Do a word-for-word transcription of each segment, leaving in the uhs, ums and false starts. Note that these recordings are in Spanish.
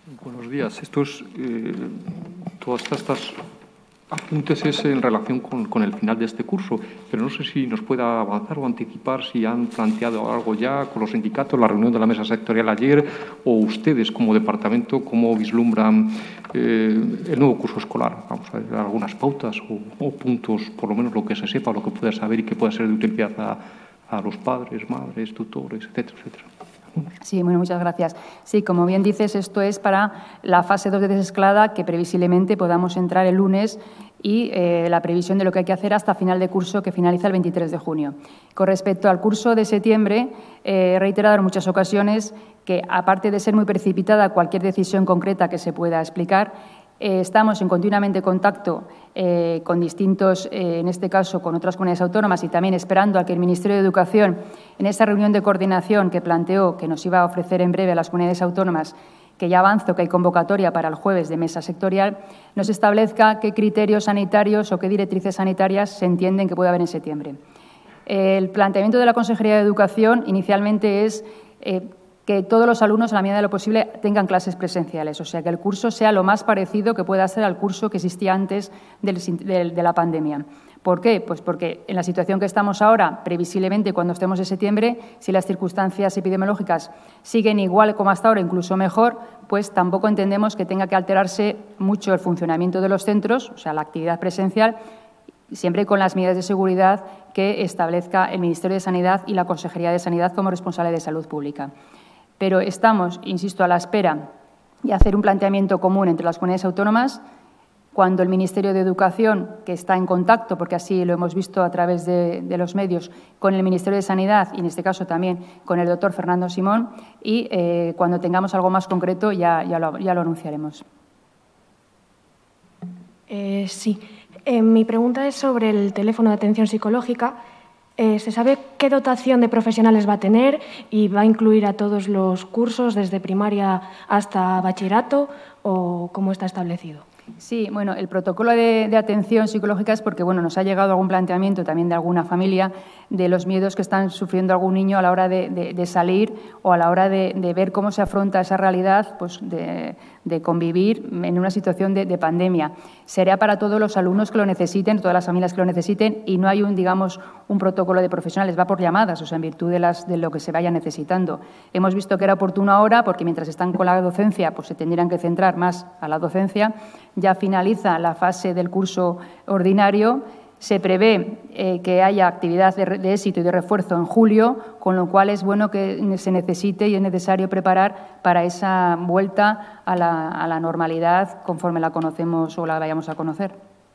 Buenos días. Estos, eh, todas estas apuntes es en relación con, con el final de este curso, pero no sé si nos pueda avanzar o anticipar si han planteado algo ya con los sindicatos, la reunión de la mesa sectorial ayer, o ustedes como departamento, cómo vislumbran eh, el nuevo curso escolar. Vamos a ver algunas pautas o, o puntos, por lo menos lo que se sepa, lo que pueda saber y que pueda ser de utilidad a, a los padres, madres, tutores, etcétera, etcétera. Sí, bueno, muchas gracias. Sí, como bien dices, esto es para la fase dos de desescalada, que previsiblemente podamos entrar el lunes, y eh, la previsión de lo que hay que hacer hasta final de curso, que finaliza el veintitrés de junio. Con respecto al curso de septiembre, eh, he reiterado en muchas ocasiones que, aparte de ser muy precipitada cualquier decisión concreta que se pueda explicar, Eh, estamos en continuamente contacto eh, con distintos, eh, en este caso con otras comunidades autónomas, y también esperando a que el Ministerio de Educación, en esa reunión de coordinación que planteó que nos iba a ofrecer en breve a las comunidades autónomas, que ya avanzo que hay convocatoria para el jueves de mesa sectorial, nos establezca qué criterios sanitarios o qué directrices sanitarias se entienden que puede haber en septiembre. El planteamiento de la Consejería de Educación inicialmente es eh, que todos los alumnos, a la medida de lo posible, tengan clases presenciales, o sea, que el curso sea lo más parecido que pueda ser al curso que existía antes del, de, de la pandemia. ¿Por qué? Pues porque en la situación que estamos ahora, previsiblemente cuando estemos en septiembre, si las circunstancias epidemiológicas siguen igual como hasta ahora, incluso mejor, pues tampoco entendemos que tenga que alterarse mucho el funcionamiento de los centros, o sea, la actividad presencial, siempre con las medidas de seguridad que establezca el Ministerio de Sanidad y la Consejería de Sanidad como responsable de salud pública. Pero estamos, insisto, a la espera de hacer un planteamiento común entre las comunidades autónomas. Cuando el Ministerio de Educación, que está en contacto, porque así lo hemos visto a través de, de los medios, con el Ministerio de Sanidad y, en este caso, también con el doctor Fernando Simón, y eh, cuando tengamos algo más concreto ya, ya, lo, ya lo anunciaremos. Eh, sí. Eh, mi pregunta es sobre el teléfono de atención psicológica. Eh, ¿Se sabe qué dotación de profesionales va a tener y va a incluir a todos los cursos, desde primaria hasta bachillerato, o cómo está establecido? Sí, bueno, el protocolo de, de atención psicológica es porque, bueno, nos ha llegado algún planteamiento también de alguna familia de los miedos que están sufriendo algún niño a la hora de, de, de salir o a la hora de, de ver cómo se afronta esa realidad, pues de, de convivir en una situación de, de pandemia. Será para todos los alumnos que lo necesiten, todas las familias que lo necesiten, y no hay un, digamos, un protocolo de profesionales, va por llamadas, o sea, en virtud de, las, de lo que se vaya necesitando. Hemos visto que era oportuno ahora, porque mientras están con la docencia, pues se tendrían que centrar más a la docencia. Ya finaliza la fase del curso ordinario. Se prevé eh, que haya actividad de, de éxito y de refuerzo en julio, con lo cual es bueno que se necesite y es necesario preparar para esa vuelta a la, a la normalidad conforme la conocemos o la vayamos a conocer.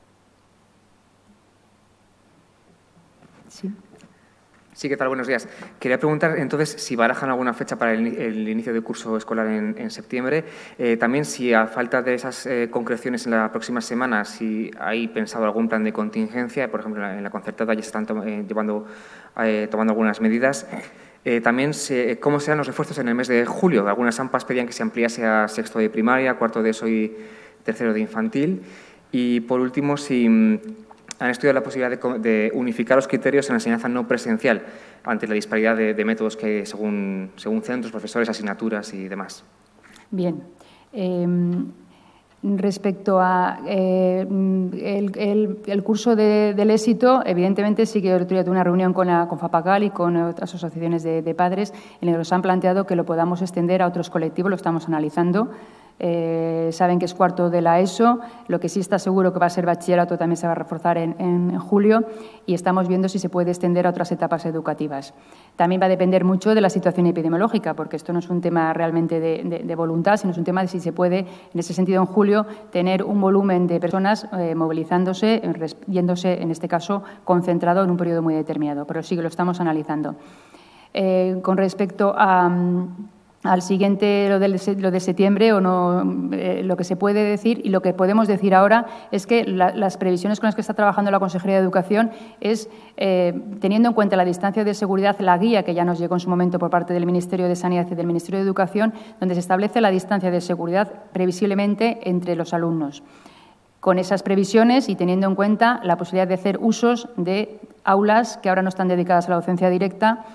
Sí. Sí, ¿qué tal? Buenos días. Quería preguntar, entonces, si barajan alguna fecha para el, el inicio del curso escolar en, en septiembre. Eh, también, si a falta de esas eh, concreciones en la próxima semana, si hay pensado algún plan de contingencia. Por ejemplo, en la, en la concertada ya se están to eh, llevando, eh, tomando algunas medidas. Eh, también, se, ¿cómo serán los refuerzos en el mes de julio? Algunas A M P As pedían que se ampliase a sexto de primaria, cuarto de eso y tercero de infantil. Y, por último, si han estudiado la posibilidad de, de unificar los criterios en la enseñanza no presencial ante la disparidad de, de métodos que según, según centros, profesores, asignaturas y demás. Bien. Eh, respecto a eh, el, el, el curso de, del éxito, evidentemente sí que otro día tuve una reunión con, la, con FAPACAL y con otras asociaciones de, de padres en las que nos han planteado que lo podamos extender a otros colectivos, lo estamos analizando. Eh, saben que es cuarto de la ESO, lo que sí está seguro que va a ser bachillerato también se va a reforzar en, en, en julio, y estamos viendo si se puede extender a otras etapas educativas. También va a depender mucho de la situación epidemiológica, porque esto no es un tema realmente de, de, de voluntad, sino es un tema de si se puede, en ese sentido, en julio, tener un volumen de personas eh, movilizándose, yéndose, en este caso, concentrado en un periodo muy determinado, pero sí que lo estamos analizando. Eh, con respecto a Al siguiente, lo, del, lo de septiembre, o no, eh, lo que se puede decir y lo que podemos decir ahora es que la, las previsiones con las que está trabajando la Consejería de Educación es, eh, teniendo en cuenta la distancia de seguridad, la guía que ya nos llegó en su momento por parte del Ministerio de Sanidad y del Ministerio de Educación, donde se establece la distancia de seguridad previsiblemente entre los alumnos. Con esas previsiones y teniendo en cuenta la posibilidad de hacer usos de aulas que ahora no están dedicadas a la docencia directa,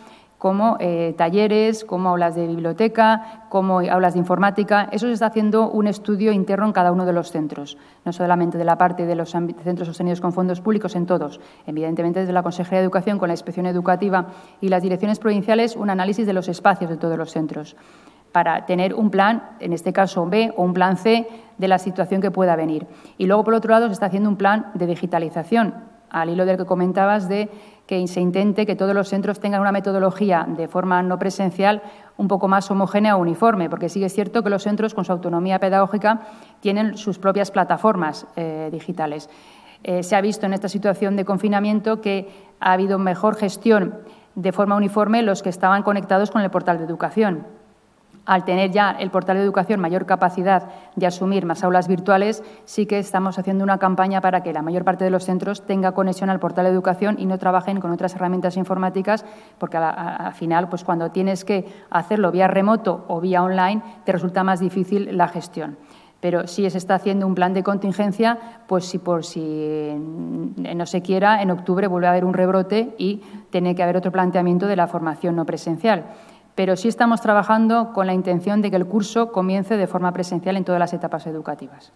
como eh, talleres, como aulas de biblioteca, como aulas de informática. Eso se está haciendo un estudio interno en cada uno de los centros, no solamente de la parte de los centros sostenidos con fondos públicos, en todos. Evidentemente, desde la Consejería de Educación, con la Inspección Educativa y las direcciones provinciales, un análisis de los espacios de todos los centros, para tener un plan, en este caso B o un plan C, de la situación que pueda venir. Y luego, por otro lado, se está haciendo un plan de digitalización, al hilo del que comentabas, de que se intente que todos los centros tengan una metodología de forma no presencial un poco más homogénea o uniforme, porque sí es cierto que los centros, con su autonomía pedagógica, tienen sus propias plataformas eh, digitales. Eh, se ha visto en esta situación de confinamiento que ha habido mejor gestión de forma uniforme los que estaban conectados con el portal de educación. Al tener ya el portal de educación mayor capacidad de asumir más aulas virtuales, sí que estamos haciendo una campaña para que la mayor parte de los centros tenga conexión al portal de educación y no trabajen con otras herramientas informáticas, porque al final, pues cuando tienes que hacerlo vía remoto o vía online, te resulta más difícil la gestión. Pero sí se está haciendo un plan de contingencia, pues si por si no se quiera, en octubre vuelve a haber un rebrote y tiene que haber otro planteamiento de la formación no presencial. Pero sí estamos trabajando con la intención de que el curso comience de forma presencial en todas las etapas educativas.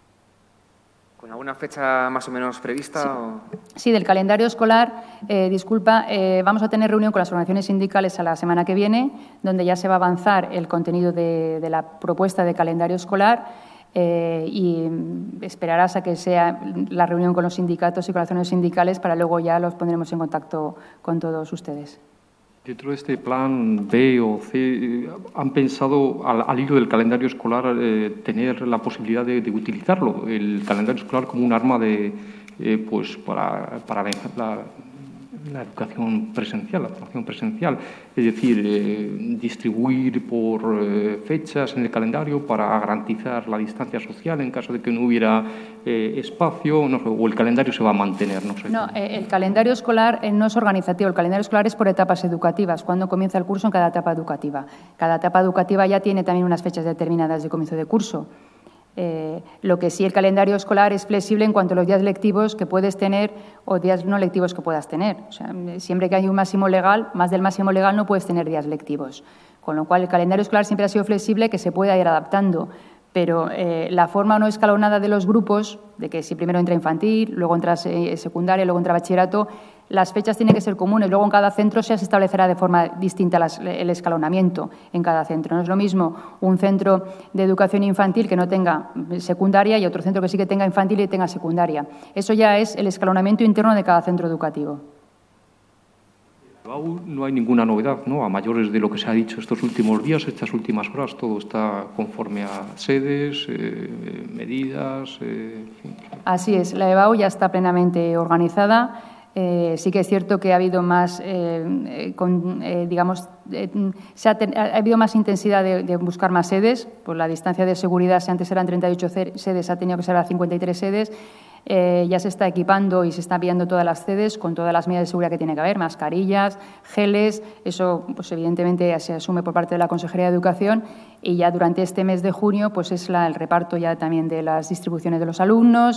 ¿Con alguna fecha más o menos prevista? Sí, o... sí del calendario escolar, eh, disculpa, eh, vamos a tener reunión con las organizaciones sindicales a la semana que viene, donde ya se va a avanzar el contenido de, de la propuesta de calendario escolar eh, y esperarás a que sea la reunión con los sindicatos y con las organizaciones sindicales para luego ya los pondremos en contacto con todos ustedes. Dentro de este plan B o C, ¿han pensado, al, al hilo del calendario escolar, eh, tener la posibilidad de, de utilizarlo, el calendario escolar, como un arma de, eh, pues para, para la, la, la educación presencial, la formación presencial? Es decir, eh, distribuir por eh, fechas en el calendario para garantizar la distancia social en caso de que no hubiera eh, espacio, no sé, o el calendario se va a mantener, no sé. No, eh, el calendario escolar eh, no es organizativo, el calendario escolar es por etapas educativas, cuando comienza el curso en cada etapa educativa. Cada etapa educativa ya tiene también unas fechas determinadas de comienzo de curso. Eh, lo que sí, el calendario escolar es flexible en cuanto a los días lectivos que puedes tener o días no lectivos que puedas tener. O sea, siempre que hay un máximo legal, más del máximo legal no puedes tener días lectivos. Con lo cual, el calendario escolar siempre ha sido flexible, que se pueda ir adaptando. Pero eh, la forma no escalonada de los grupos, de que si primero entra infantil, luego entra eh, secundaria, luego entra bachillerato, las fechas tienen que ser comunes. Luego en cada centro se establecerá de forma distinta las, el escalonamiento en cada centro. No es lo mismo un centro de educación infantil que no tenga secundaria y otro centro que sí que tenga infantil y tenga secundaria. Eso ya es el escalonamiento interno de cada centro educativo. No hay ninguna novedad, ¿no? A mayores de lo que se ha dicho estos últimos días, estas últimas horas, todo está conforme a sedes, eh, medidas. Eh, en fin. Así es, la E B A U ya está plenamente organizada. Eh, sí que es cierto que ha habido más, eh, con, eh, digamos, eh, se ha, ten, ha habido más intensidad de, de buscar más sedes. Por la distancia de seguridad, si antes eran treinta y ocho sedes, ha tenido que ser a cincuenta y tres sedes. Eh, ya se está equipando y se está enviando todas las sedes con todas las medidas de seguridad que tiene que haber, mascarillas, geles. Eso, pues evidentemente, se asume por parte de la Consejería de Educación y ya durante este mes de junio, pues es la, el reparto ya también de las distribuciones de los alumnos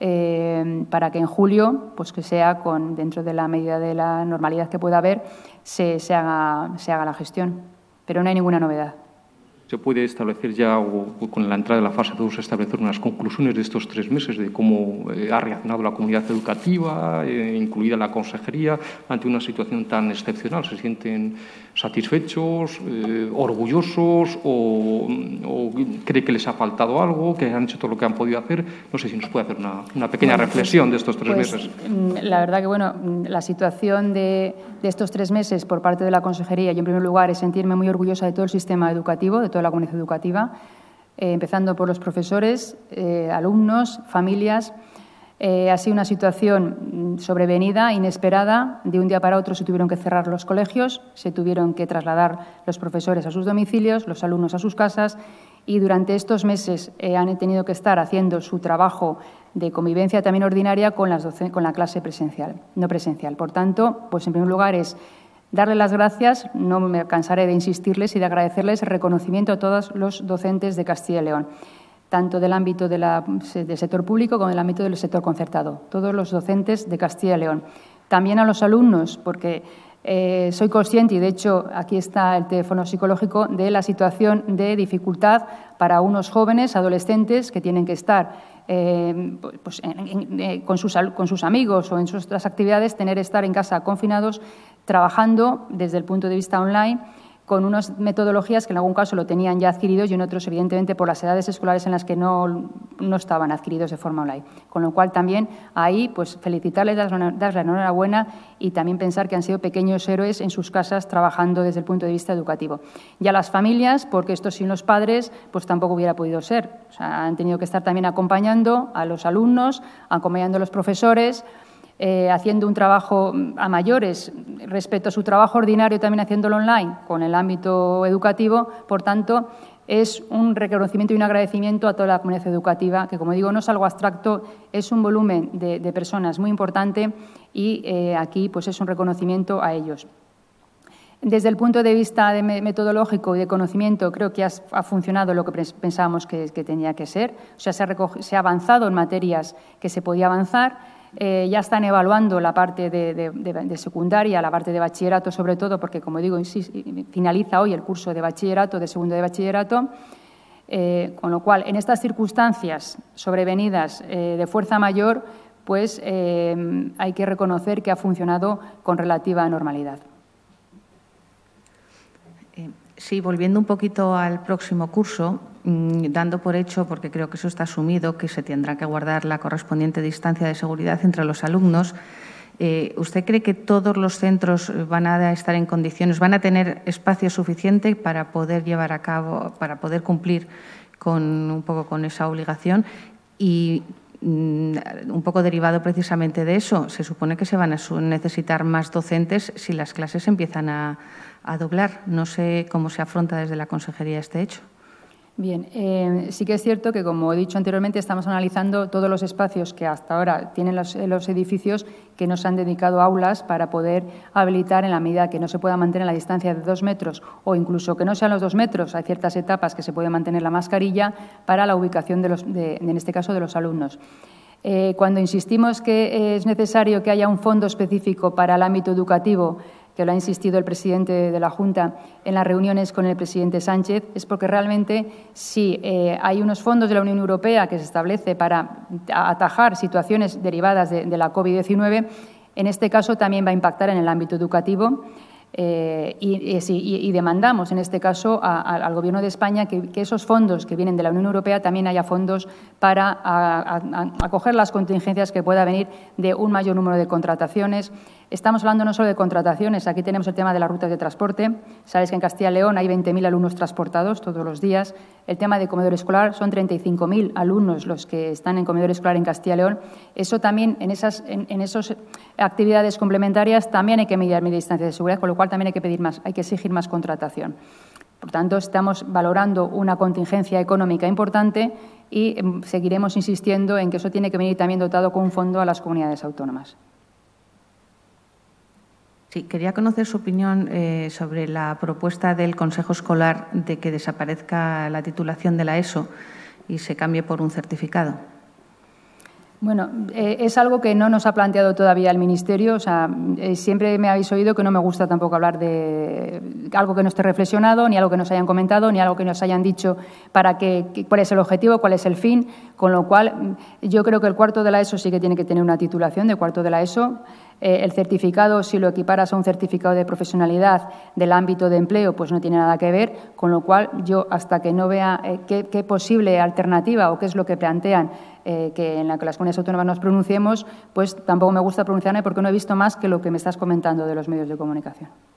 eh, para que en julio, pues que sea con dentro de la medida de la normalidad que pueda haber, se, se haga, se haga la gestión. Pero no hay ninguna novedad. ¿Se puede establecer ya, o, o con la entrada de la fase dos, establecer unas conclusiones de estos tres meses de cómo eh, ha reaccionado la comunidad educativa, eh, incluida la consejería, ante una situación tan excepcional? ¿Se sienten satisfechos, eh, orgullosos o, o cree que les ha faltado algo, que han hecho todo lo que han podido hacer? No sé si nos puede hacer una, una pequeña bueno, reflexión pues, de estos tres pues, meses. La verdad que, bueno, la situación de, de estos tres meses por parte de la consejería, yo en primer lugar es sentirme muy orgullosa de todo el sistema educativo, de toda la comunidad educativa, eh, empezando por los profesores, eh, alumnos, familias. Eh, ha sido una situación sobrevenida, inesperada. De un día para otro se tuvieron que cerrar los colegios, se tuvieron que trasladar los profesores a sus domicilios, los alumnos a sus casas y durante estos meses eh, han tenido que estar haciendo su trabajo de convivencia también ordinaria con, las con la clase presencial, no presencial. Por tanto, pues en primer lugar es darle las gracias, no me cansaré de insistirles y de agradecerles el reconocimiento a todos los docentes de Castilla y León, tanto del ámbito de la, del sector público como del ámbito del sector concertado, todos los docentes de Castilla y León. También a los alumnos, porque Eh, soy consciente, y de hecho aquí está el teléfono psicológico, de la situación de dificultad para unos jóvenes adolescentes que tienen que estar eh, pues, en, en, eh, con, sus, con sus amigos o en sus otras actividades, tener que estar en casa confinados, trabajando desde el punto de vista online, con unas metodologías que en algún caso lo tenían ya adquiridos y en otros, evidentemente, por las edades escolares en las que no, no estaban adquiridos de forma online. Con lo cual, también ahí, pues felicitarles, darles la enhorabuena y también pensar que han sido pequeños héroes en sus casas trabajando desde el punto de vista educativo. Y a las familias, porque esto sin los padres, pues tampoco hubiera podido ser. O sea, han tenido que estar también acompañando a los alumnos, acompañando a los profesores, Eh, haciendo un trabajo a mayores respecto a su trabajo ordinario, también haciéndolo online con el ámbito educativo. Por tanto, es un reconocimiento y un agradecimiento a toda la comunidad educativa, que, como digo, no es algo abstracto, es un volumen de, de personas muy importante y eh, aquí pues es un reconocimiento a ellos. Desde el punto de vista de metodológico y de conocimiento, creo que ha, ha funcionado lo que pensábamos que, que tenía que ser. O sea, se ha, recoge, se ha avanzado en materias que se podía avanzar. Eh, ya están evaluando la parte de, de, de, de secundaria, la parte de bachillerato sobre todo, porque, como digo, finaliza hoy el curso de bachillerato, de segundo de bachillerato, eh, con lo cual, en estas circunstancias sobrevenidas eh, de fuerza mayor, pues eh, hay que reconocer que ha funcionado con relativa normalidad. Sí, volviendo un poquito al próximo curso, dando por hecho, porque creo que eso está asumido, que se tendrá que guardar la correspondiente distancia de seguridad entre los alumnos, eh, ¿usted cree que todos los centros van a estar en condiciones, van a tener espacio suficiente para poder llevar a cabo, para poder cumplir con un poco con esa obligación? Y un poco derivado precisamente de eso, se supone que se van a necesitar más docentes si las clases empiezan a, a doblar. No sé cómo se afronta desde la Consejería este hecho. Bien, eh, sí que es cierto que, como he dicho anteriormente, estamos analizando todos los espacios que hasta ahora tienen los, los edificios que nos han dedicado aulas para poder habilitar, en la medida que no se pueda mantener la distancia de dos metros o incluso que no sean los dos metros, hay ciertas etapas que se puede mantener la mascarilla para la ubicación, de los, de, en este caso, de los alumnos. Eh, cuando insistimos que es necesario que haya un fondo específico para el ámbito educativo, que lo ha insistido el presidente de la Junta en las reuniones con el presidente Sánchez, es porque realmente si eh, hay unos fondos de la Unión Europea que se establece para atajar situaciones derivadas de, de la COVID diecinueve, en este caso también va a impactar en el ámbito educativo. Eh, y, y, y demandamos, en este caso, a, a, al Gobierno de España que, que esos fondos que vienen de la Unión Europea también haya fondos para a, a, acoger las contingencias que pueda venir de un mayor número de contrataciones. Estamos hablando no solo de contrataciones, aquí tenemos el tema de las rutas de transporte. Sabéis que en Castilla y León hay veinte mil alumnos transportados todos los días. El tema de comedor escolar, son treinta y cinco mil alumnos los que están en comedor escolar en Castilla y León. Eso también, en esas en, en esas actividades complementarias, también hay que medir mi distancia de seguridad, con lo cual también hay que pedir más, hay que exigir más contratación. Por tanto, estamos valorando una contingencia económica importante y eh, seguiremos insistiendo en que eso tiene que venir también dotado con un fondo a las comunidades autónomas. Sí, quería conocer su opinión eh, sobre la propuesta del Consejo Escolar de que desaparezca la titulación de la ESO y se cambie por un certificado. Bueno, eh, es algo que no nos ha planteado todavía el Ministerio. O sea, eh, siempre me habéis oído que no me gusta tampoco hablar de algo que no esté reflexionado, ni algo que nos hayan comentado, ni algo que nos hayan dicho para que, que cuál es el objetivo, cuál es el fin. Con lo cual, yo creo que el cuarto de la ESO sí que tiene que tener una titulación de cuarto de la ESO. Eh, el certificado, si lo equiparas a un certificado de profesionalidad del ámbito de empleo, pues no tiene nada que ver. Con lo cual, yo hasta que no vea eh, qué, qué posible alternativa o qué es lo que plantean eh, que en la que las comunidades autónomas nos pronunciemos, pues tampoco me gusta pronunciarme porque no he visto más que lo que me estás comentando de los medios de comunicación.